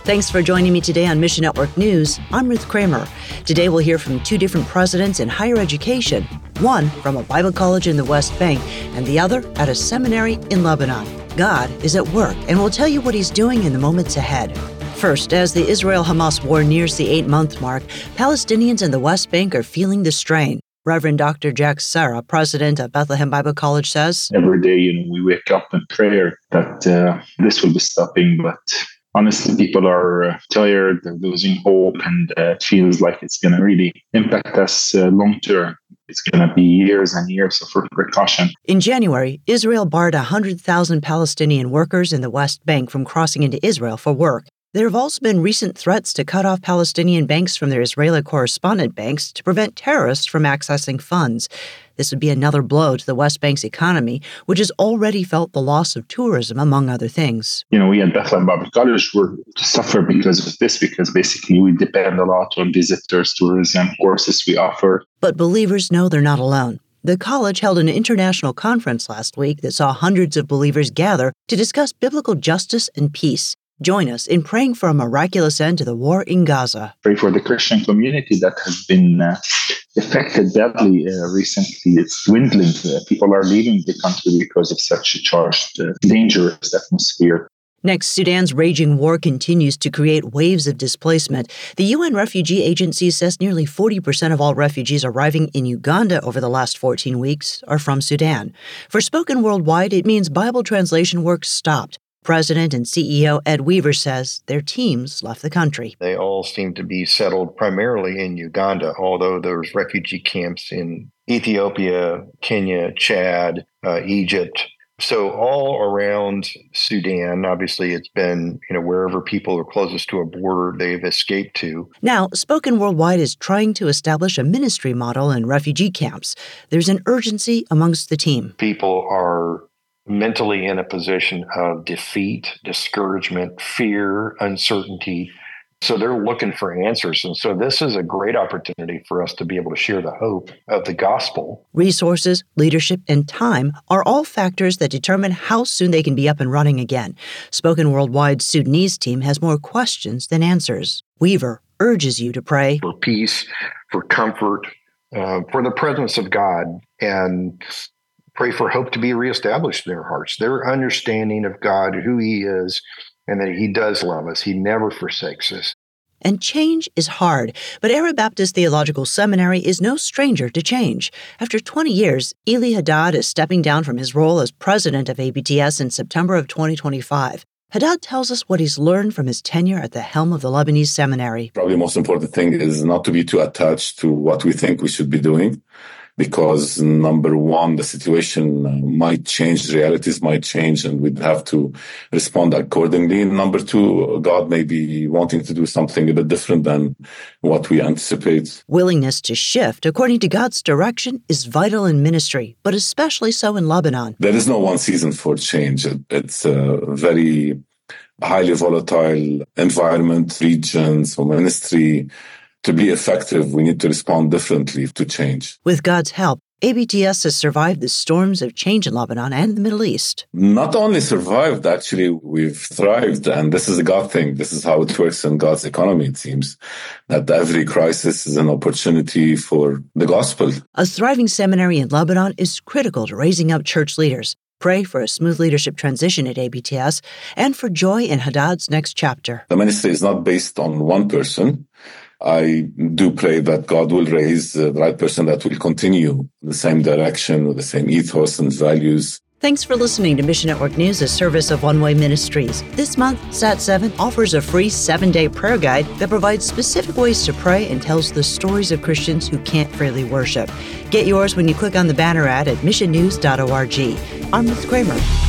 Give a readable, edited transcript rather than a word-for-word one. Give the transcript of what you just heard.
Thanks for joining me today on Mission Network News. I'm Ruth Kramer. Today we'll hear from two different presidents in higher education, one from a Bible college in the West Bank and the other at a seminary in Lebanon. God is at work, and we'll tell you what he's doing in the moments ahead. First, as the Israel-Hamas war nears the 8-month mark, Palestinians in the West Bank are feeling the strain. Reverend Dr. Jack Sarah, president of Bethlehem Bible College, says, every day, we wake up in prayer that this will be stopping, but honestly, people are tired, they're losing hope, and it feels like it's going to really impact us long term. It's going to be years and years of repercussion. In January, Israel barred 100,000 Palestinian workers in the West Bank from crossing into Israel for work. There have also been recent threats to cut off Palestinian banks from their Israeli correspondent banks to prevent terrorists from accessing funds. This would be another blow to the West Bank's economy, which has already felt the loss of tourism, among other things. We at Bethlehem Bible College were to suffer because of this, because basically we depend a lot on visitors, tourism, courses we offer. But believers know they're not alone. The college held an international conference last week that saw hundreds of believers gather to discuss biblical justice and peace. Join us in praying for a miraculous end to the war in Gaza. Pray for the Christian community that has been affected badly recently. It's dwindling. People are leaving the country because of such a charged, dangerous atmosphere. Next, Sudan's raging war continues to create waves of displacement. The UN Refugee Agency says nearly 40% of all refugees arriving in Uganda over the last 14 weeks are from Sudan. For Spoken Worldwide, it means Bible translation work stopped. President and CEO Ed Weaver says their teams left the country. They all seem to be settled primarily in Uganda, although there's refugee camps in Ethiopia, Kenya, Chad, Egypt. So all around Sudan, obviously it's been, wherever people are closest to a border, they've escaped to. Now, Spoken Worldwide is trying to establish a ministry model in refugee camps. There's an urgency amongst the team. People are mentally in a position of defeat, discouragement, fear, uncertainty. So they're looking for answers. And so this is a great opportunity for us to be able to share the hope of the gospel. Resources, leadership, and time are all factors that determine how soon they can be up and running again. Spoken Worldwide's Sudanese team has more questions than answers. Weaver urges you to pray for peace, for comfort, for the presence of God, and pray for hope to be reestablished in their hearts, their understanding of God, who he is, and that he does love us. He never forsakes us. And change is hard, but Arab Baptist Theological Seminary is no stranger to change. After 20 years, Eli Haddad is stepping down from his role as president of ABTS in September of 2025. Haddad tells us what he's learned from his tenure at the helm of the Lebanese seminary. Probably the most important thing is not to be too attached to what we think we should be doing. Because number one, the situation might change, realities might change, and we'd have to respond accordingly. And number two, God may be wanting to do something a bit different than what we anticipate. Willingness to shift according to God's direction is vital in ministry, but especially so in Lebanon. There is no one season for change. It's a very highly volatile environment, region, so ministry. To be effective, we need to respond differently to change. With God's help, ABTS has survived the storms of change in Lebanon and the Middle East. Not only survived, actually, we've thrived. And this is a God thing. This is how it works in God's economy, it seems, that every crisis is an opportunity for the gospel. A thriving seminary in Lebanon is critical to raising up church leaders. Pray for a smooth leadership transition at ABTS and for joy in Haddad's next chapter. The ministry is not based on one person. I do pray that God will raise the right person that will continue the same direction with the same ethos and values. Thanks for listening to Mission Network News, a service of One Way Ministries. This month, Sat7 offers a free 7-day prayer guide that provides specific ways to pray and tells the stories of Christians who can't freely worship. Get yours when you click on the banner ad at missionnews.org. I'm Ruth Kramer.